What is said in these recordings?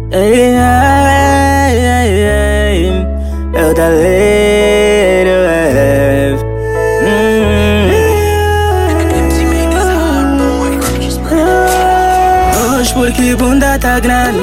Ei, ei, ei, ei, eu da Little F. Hoje porque bunda tá grande,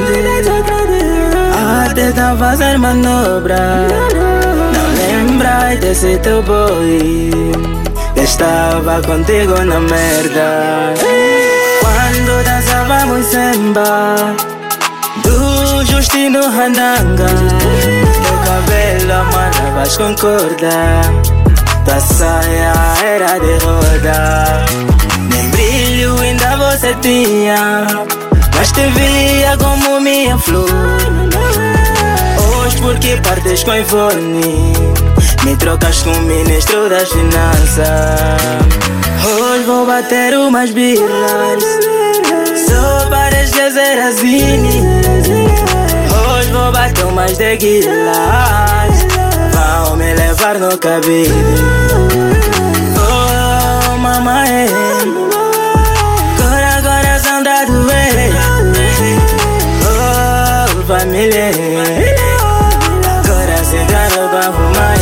até tá fazer manobra. Não lembra desse teu boy que estava contigo na merda. Quando dançávamos samba do Justino Randanga, teu cabelo amarravas com corda, tua saia era de roda. Nem brilho ainda você tinha, mas te via como minha flor. Hoje porque partes com iPhone, me trocas com o ministro das finanças. Hoje vou bater umas birras só para esquecer a Zini. Hoje vou bater umas tequilas, vão me levar no cabide. Oh mamãe, coração da doer. Oh família, agora se gana pra fumar.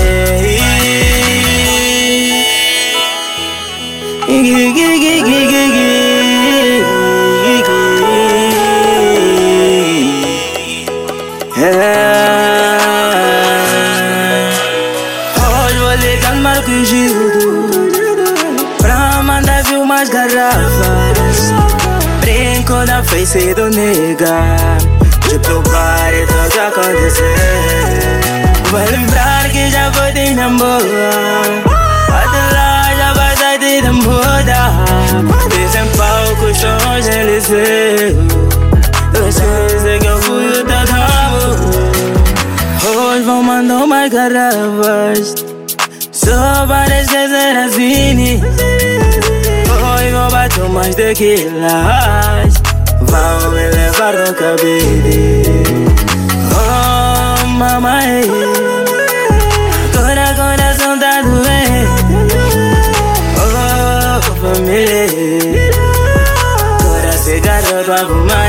Hoje vou ligar no Marco Gildo pra mandar vir umas garrafas. Brinco na face do nega, de provar e tudo acontecer. Vai lembrar que já vou de minha boa, até lá já vai sair de moda. Dizem palco, chão, Eliseu, dois vezes que eu fui o teu amor. Hoje vão mandar umas garrafas só para esquecer a Zini. Hoje vou bater umas tequilas, vão me levar no cabide. Oh mamãe, coração tá doendo. Oh família, agora cigarro pra fumar.